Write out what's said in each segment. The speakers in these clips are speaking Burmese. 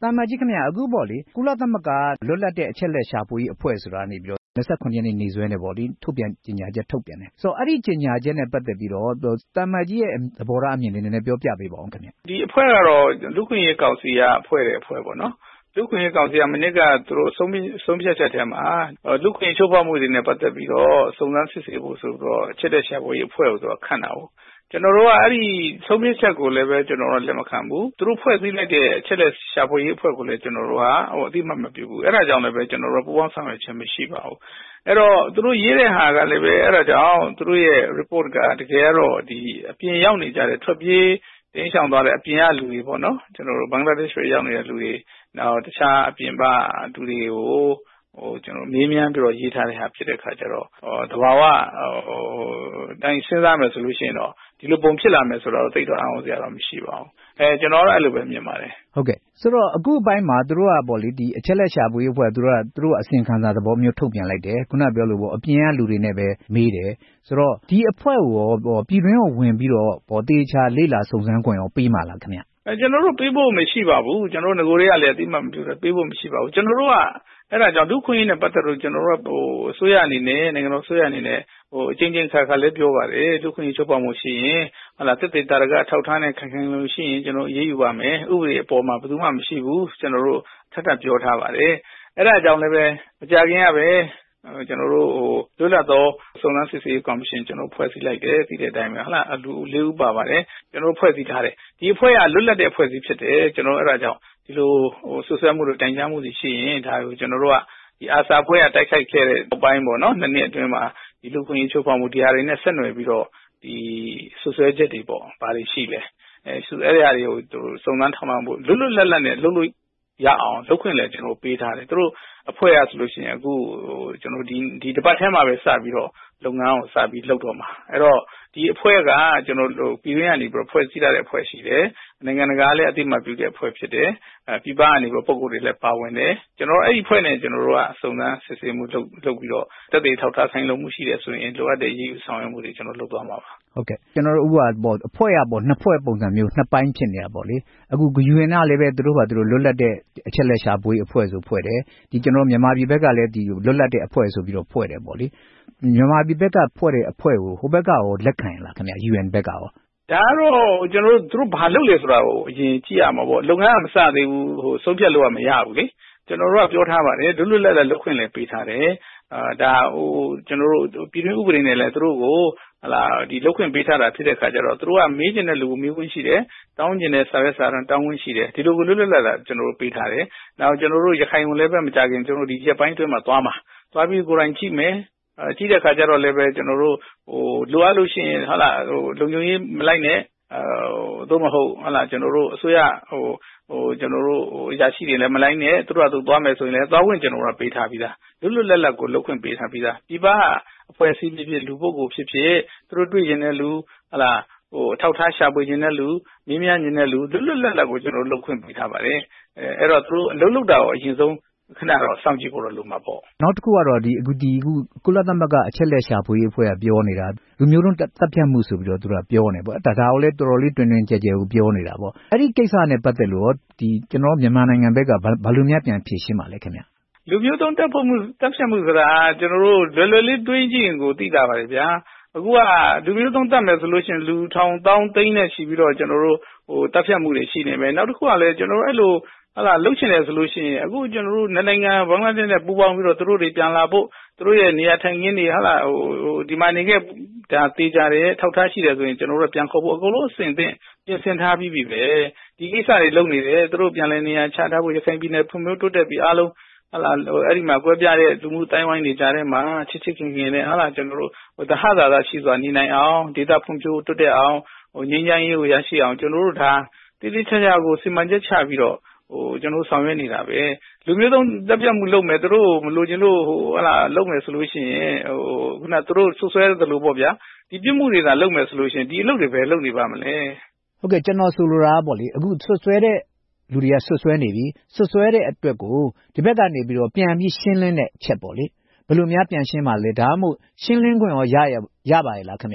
တာမကြီးခင်ဗျာအခုပေါ့လေကုလသမဂ္ဂလွတ်လပ်တဲ့အချက်လက်ရှာဖွေရေးအဖွဲ့ဆိုတာနေပြီးတော့29ရက်နေ့နေ့စွဲနဲ့ပေါ့လေထုတ်ပြန်ကြေညာချက်ထုတ်ပြန်တယ်ဆိုတော့အဲ့ဒီကြေညာချက်နဲ့ပတ်သက်ပြီးတော့တာမကြီးရဲ့သဘောထားအမြင်လေးနည်းနည်းပြောပြပေးပါဦးခင်ဗျာဒီအဖွဲ့ကတော့လူခွင့်ရေးကောင်စီကအဖွဲ့ပေါ့နော်လူခွင့်ရေးကောင်စီကမနစ်ကသူတို့ဆုံးဖြတ်ချက်ထဲမှာလူခွင့်ရေးချိုးဖောက်မှုတွေနဲ့ပတ်သက်ပြီးတော့စုံစမ်းစစ်ဆေးဖို့ဆိုတော့အချက်လက်ရှာဖွေရေးအဖွဲ့ကိုသူကခန့်တာဟုတ်ကျွန်တော်တို့ကအဲ့ဒီဆုံးဖြတ်ချက်ကိုလည်းပဲကျွန်တော်တို့လက်မခံဘူးသူတို့ဖွဲ့စည်းလိုက်တဲ့အချက်လက်ရှာဖွေရေးအဖွဲ့ကိုလည်းကျွန်တော်တို့ကအတိအမှတ်မပြုဘူးအဲ့ဒါကြောင့်လည်းပဲကျွန်တော်တို့ပူးပေါင်းဆောင်ရွက်ခြင်းမရှိပါဘူးအဲ့တော့သူတို့ရေးတဲ့ဟာကလည်းပဲအဲ့ဒါကြောင့်သူတို့ရဲ့ report ကတကယ်တော့ဒီအပြင်ရောက်နေကြတဲ့ထွက်ပြေးတင်းရှောင်သွားတဲ့အပြင်ကလူတွေပေါ့နော်ကျွန်တော်တို့ဘင်္ဂလားဒေ့ရှ်ရောက်နေတဲ့လူတွေနောက်တခြားအပြင်ပလူတွေကိုကျွန်တော်မေးမြန်းပြီးတော့ရေးထားတဲ့ဟာဖြစ်တဲ့ခါကျတော့တဘာဝတိုင်းစဉ်းစားမယ်ဆိုလို့ရှိရင်တော့ဒီလိုပုံဖြစ်လာမယ်ဆိုတော့သိတော့အောင်စရာတော့မရှိပါဘူးကျွန်တော်တော့အဲ့လိုပဲမြင်ပါတယ်ဟုတ်ကဲ့ဆိုတော့အခုအပိုင်းမှာသူတို့ကပေါ့လေဒီအချက်လက်ရှာဖွေရေးအဖွဲ့သူတို့အစီရင်ခံစာသဘောမျိုးထုတ်ပြန်လိုက်တယ်ခုနပြောလို့ပေါ့အပြင်ကလူတွေနဲ့ပဲမေးတယ်ဆိုတော့ဒီအဖွဲ့ကိုပြည်တွင်းကိုဝင်ပြီးတော့တေချာလေ့လာစုံစမ်းခွင့်ရောပေးမှာလားခင်ဗျကျွန်တော်တို့ပေးဖို့မရှိပါဘူးကျွန်တော်တို့ငကိုတွေကလည်းအတိမမပြုတယ်ပေးဖို့မရှိပါဘူးကျွန်တော်တို့ကအဲ့ဒါကြောင့်ဒုခွင့်ရေးနဲ့ပတ်သက်လို့ကျွန်တော်တို့အစိုးရအနေနဲ့နိုင်ငံတော်အစိုးရအနေနဲ့အချင်းချင်းခါခါလည်းပြောပါတယ်ဒုခွင့်ရေးချုပ်ပေါက်မှုရှိရင်ဟုတ်လားတက်တေတာရကထောက်ထားနဲ့ခံလို့ရှိရင်ကျွန်တော်အေးအေးယူပါမယ်ဥပဒေအပေါ်မှာဘယ်သူမှမရှိဘူးကျွန်တော်တို့ထပ်ထပ်ပြောထားပါတယ်အဲ့ဒါကြောင့်လည်းပဲမကြခင်ကပဲကျွန်တော်တို့လွတ်လပ်သောစုံစမ်းစစ်ဆေးရေးကော်မရှင်ကျွန်တော်ဖွဲ့စည်းလိုက်တယ်ဒီတဲ့အတိုင်းပဲဟုတ်လားအလူ၄ဦးပါပါတယ်ကျွန်တော်ဖွဲ့စည်းထားတယ်ဒီအဖွဲ့ကလွတ်လပ်တဲ့ဖွဲ့စည်းဖြစ်တယ်ကျွန်တော်အဲ့ဒါကြောင့်ဒီလိုဆွဆွဲမှုတွေတိုင်ကြားမှုတွေရှိရင်ဒါကိုကျွန်တော်တို့ကဒီအာစာဖွဲ့ကတိုက်ခိုက်ခဲ့တဲ့အပိုင်းပေါ့နော်နှစ်နှစ်အတွင်းမှာဒီလူခွင့်ရေးချိုးဖောက်မှုဒီဟာတွေနဲ့ဆက်နွယ်ပြီးတော့ဒီဆွဆွဲချက်တွေပေါ့ဘာတွေရှိလဲအဲ့ဒီအရာတွေကိုစုံစမ်းထောက်လှမ်းဖို့လွတ်လွတ်လပ်လပ်နဲ့လုပ်လို့ရအောင်လုပ်ခွင့်လည်းကျွန်တော်ပေးထားတယ်သူတို့အဖွဲ့ရဆိုလို့ရှိရင်အခုကျွန်တော်ဒီတစ်ပတ်ထဲမှာပဲစပြီးတော့လုပ်ငန်းကိုစပြီးလုပ်တော့မှာအဲ့တော့ဒီအဖွဲ့ကကျွန်တော်တို့ပြည်တွင်းကနေပြီးတော့ဖွဲ့စည်းထားတဲ့အဖွဲ့ရှိတယ်နိုင်ငံတကာလည်းအသိအမှတ်ပြုတဲ့အဖွဲ့ဖြစ်တယ်ပြည်ပကနေပြီးပုံကိုယ်တွေလည်းပါဝင်တယ်ကျွန်တော်အဲ့ဒီအဖွဲ့နဲ့ကျွန်တော်တို့ကစုံစမ်းစစ်ဆေးမှုလုပ်ပြီးတော့တက်သေးထောက်ထားဆိုင်လုံးမှုရှိတယ်ဆိုရင်လိုအပ်တဲ့ရည်ရွယ်ဆောင်ရွက်မှုတွေကျွန်တော်လုပ်သွားမှာပါဟုတ်ကဲ့ကျွန်တော်တို့ဥပမာပေါ့အဖွဲ့ရပေါ့နှစ်ဖွဲ့ပုံစံမျိုးနှစ်ပိုင်းဖြစ်နေတာပေါ့လေအခု UN ကလည်းပဲသူတို့လွတ်လပ်တဲ့အချက်လက်ရှာဖွေအဖွဲ့ဆိုဖွဲ့တယ်ဒီကျွန်တော်မြန်မာပြည်ဘက်ကလည်းဒီလွတ်လပ်တဲ့အဖွဲ့ဆိုပြီးတော့ဖွဲ့တယ်ပေါ့လေမြန်မာပြည်ဘက်ကဖွဲ့တဲ့အဖွဲ့ကိုဟိုဘက်ကရောလက်ခံလားခင်ဗျ UN ဘက်ကရောဒါတော့ကျွန်တော်တို့သူတို့ဘာလုပ်လဲဆိုတာကိုအရင်ကြည့်ရမှာပေါ့လုပ်ငန်းကမစသေးဘူးဆုံးဖြတ်လို့ကမရဘူးလေကျွန်တော်တို့ကပြောထားပါတယ်လွတ်လပ်တဲ့လုပ်ခွင့်လည်းပေးထားတယ်ဒါကျွန်တော်တို့ပြည်တွင်းဥပဒေနဲ့လည်းသူတို့ကိုဟလာဒီလုပ်ခွင့်ပေးထားတာဖြစ်တဲ့ခါကျတော့သူတို့ကမေးချင်တဲ့လူကိုမေးခွင့်ရှိတယ်တောင်းချင်တဲ့စာရွက်စာတမ်းတောင်းခွင့်ရှိတယ်ဒီလိုကိုလွတ်လပ်တာကျွန်တော်တို့ပေးထားတယ်နောက်ကျွန်တော်တို့ရခိုင်ကိုလည်းပဲမကြခင်ကျွန်တော်တို့ဒီရက်ပိုင်းအတွင်းမှာသွားပြီးကိုယ်တိုင်ကြည့်မယ်ကြည့်တဲ့ခါကျတော့လည်းပဲကျွန်တော်တို့လိုအပ်လို့ရှိရင်ဟလာလုံခြုံရေးမလိုက်နဲ့သို့မဟုတ်ဟလာကျွန်တော်တို့အစိုးရကျွန်တော်တို့အရာရှိတွေလည်းမလိုက်နဲ့သူတို့ကသွားမယ်ဆိုရင်လည်းသွားခွင့်ကျွန်တော်တို့ပေးထားပြီးသားလွတ်လပ်လပ်ကိုလုပ်ခွင့်ပေးထားပြီးသားဒီပါအဖွဲ့အစည်းဖြစ်လူပုဂ္ဂိုလ်ဖြစ်သူတို့တွေ့ရင်လည်းလူဟလာထောက်ထားရှာဖွေခြင်းတဲ့လူမြင်းမြန်းခြင်းတဲ့လူလွတ်လပ်လပ်ကိုကျွန်တော်တို့လုပ်ခွင့်ပေးထားပါတယ်အဲ့တော့သူတို့အလုပ်လုပ်တာကိုအရင်ဆုံးခဏတော့စောင့်ကြည့်ဖို့တော့လိုမှာပေါ့နောက်တစ်ခုကတော့ဒီကုလသမဂ္ဂအချက်လက်ရှာဖွေရေးအဖွဲ့ကပြောနေတာလူမျိုးတုံးတပ်ဖြတ်မှုဆိုပြီးတော့သူကပြောနေပေါ့ဒါကိုလည်းတော်တော်လေးတွင်တွင်ကြဲကြဲကိုပြောနေတာပေါ့အဲ့ဒီကိစ္စနဲ့ပတ်သက်လို့ဒီကျွန်တော်မြန်မာနိုင်ငံဘက်ကဘာလို့များပြန်ဖြေရှင်းပါလဲခင်ဗျလူမျိုးတုံးတပ်ဖြတ်မှုဆိုတာကျွန်တော်တို့လွယ်လွယ်လေးတွေးကြည့်ရင်ကိုသိတာပါလေဗျာအခုကလူမျိုးတုံးတပ်မယ်ဆိုလို့ရှိရင်လူထောင်တောင်းသိန်းနဲ့ရှိပြီးတော့ကျွန်တော်တို့တပ်ဖြတ်မှုတွေရှိနေမယ်နောက်တစ်ခုကလည်းကျွန်တော်တို့အဲ့လိုဟလာလှုပ်ချင်တယ်ဆိုလို့ရှိရင်အခုကျွန်တော်တို့နိုင်ငံဘင်္ဂလားဒေ့ရှ်နဲ့ပူးပေါင်းပြီးတော့သူတို့တွေပြန်လာဖို့သူတို့ရဲ့နေရာထိုင်ခင်းတွေဟလာဒီမှာနေခဲ့ဒါတေးကြတယ်ထောက်ထားရှိတယ်ဆိုရင်ကျွန်တော်တို့ပြန်ခေါ်ဖို့အကုန်လုံးအဆင်သင့်ပြင်ဆင်ထားပြီးပြီပဲဒီကိစ္စတွေလုပ်နေတယ်သူတို့ပြန်လည်နေရာချထားဖို့ရခိုင်ပြည်နယ်ဖွံ့ဖြိုးတိုးတက်ပြီးအားလုံးဟလာအဲ့ဒီမှာကွဲပြားတဲ့လူမှုတိုင်းဝိုင်းတွေကြားထဲမှာချစ်ချစ်ခင်ခင်နဲ့ဟလာကျွန်တော်တို့တဟသာသာရှိစွာနေနိုင်အောင်ဒေသဖွံ့ဖြိုးတိုးတက်အောင်ငြိမ်းချမ်းရေးကိုရရှိအောင်ကျွန်တော်တို့ဒါတိတိကျကျကိုစီမံချက်ချပြီးတော့ကျွန်တော်ဆောင်ရွက်နေတာပဲလူမျိုးတုံးတပ်ပြတ်မှုလုပ်မယ်သူတို့မလိုချင်လို့ဟလာလုပ်မယ်ဆိုလို့ရှိရင်ခုနသူတို့ဆွဆွဲတယ်လို့ပေါ့ဗျာဒီပြစ်မှုတွေသာလုပ်မယ်ဆိုလို့ရှိရင်ဒီအလုပ်တွေပဲလုပ်နေပါမလဲဟုတ်ကဲ့ကျွန်တော်ဆိုလိုတာပေါ့လေအခုဆွဆွဲတဲ့လူတွေကဆွဆွဲနေပြီဆွဆွဲတဲ့အတွက်ကိုဒီဘက်ကနေပြီးတော့ပြန်ပြီးရှင်းလင်းတဲ့အချက်ပေါ့လေဘယ်လိုများပြန်ရှင်းပါလဲဒါမှမဟုတ်ရှင်းလင်းခွင့်ရောရပါရဲ့လားခင်ဗျ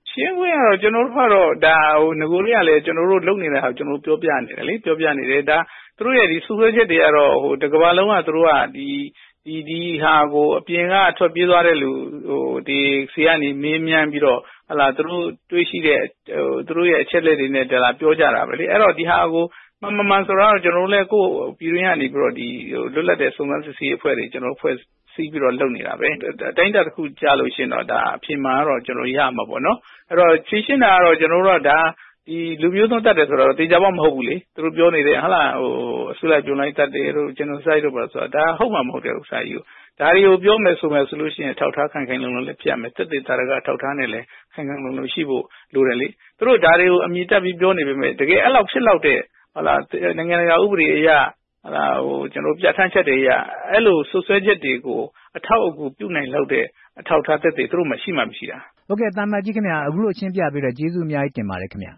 ရှင်းခွင့်ကတော့ကျွန်တော်တို့ကတော့ဒါငကိုလေးကလည်းကျွန်တော်တို့လုပ်နေတဲ့ဟာကျွန်တော်ပြောပြနေတယ်လေပြောပြနေတယ်ဒါသူတို့ရဲ့ဒီစုဆွဲချက်တွေကတော့တကဘာလုံးကသူတို့ကဒီဟာကိုအပြင်ကထွက်ပြေးသွားတဲ့လူဒီစီကနေမေးမြန်းပြီးတော့ဟလာသူတို့တွေးရှိတဲ့သူတို့ရဲ့အချက်လက်တွေနဲ့ဒါလာပြောကြတာပဲလေအဲ့တော့ဒီဟာကိုမှန်ဆိုတော့ကျွန်တော်တို့လည်းကိုယ်ပြည်ရင်းကနေပြီးတော့ဒီလွတ်လပ်တဲ့စုံစမ်းစစ်ဆေးအဖွဲ့တွေကျွန်တော်ဖွဲ့စီးပြီးတော့လုပ်နေတာပဲအတိုင်းတာတစ်ခုကြားလို့ရှင်းတော့ဒါအဖြစ်မှန်တော့ကျွန်တော်ရမှာပေါ့နော်အဲ့တော့ရှင်းတာကတော့ကျွန်တော်တို့ကဒါဒီလူမျိုးသုံးတတ်တယ်ဆိုတော့တေချာပေါမဟုတ်ဘူးလေသူတို့ပြောနေတယ်ဟာလားအစိုးရပြုံလိုက်တတ်တယ်တို့ကျွန်တော်စိုက်တော့ပါဆိုတော့ဒါဟုတ်မှာမဟုတ်တဲ့ဥစ္စာကြီးကိုဒါတွေကိုပြောမယ်ဆိုလို့ရှိရင်ထောက်ထားခိုင်လုံလည်းပြတ်မယ်တက်တေတာရကထောက်ထားနေလဲခိုင်လုံရှိဖို့လိုတယ်လေသူတို့ဒါတွေကိုအမြင်တက်ပြီးပြောနေပေမဲ့တကယ်အဲ့လောက်ဖြစ်လောက်တဲ့ဟာလားနိုင်ငံတကာဥပဒေအရဟာလားကျွန်တော်ပြဋ္ဌာန်းချက်တွေအရအဲ့လိုဆွဆွဲချက်တွေကိုအထောက်အကူပြုနိုင်လောက်တဲ့အထောက်ထားသက်သေသူတို့မှရှိမှမရှိတာဟုတ်ကဲ့တာမတ်ကြီးခင်ဗျာအခုလိုရှင်းပြပေးတော့ကျေးဇူးအများကြီးတင်ပါတယ်ခင်ဗျာ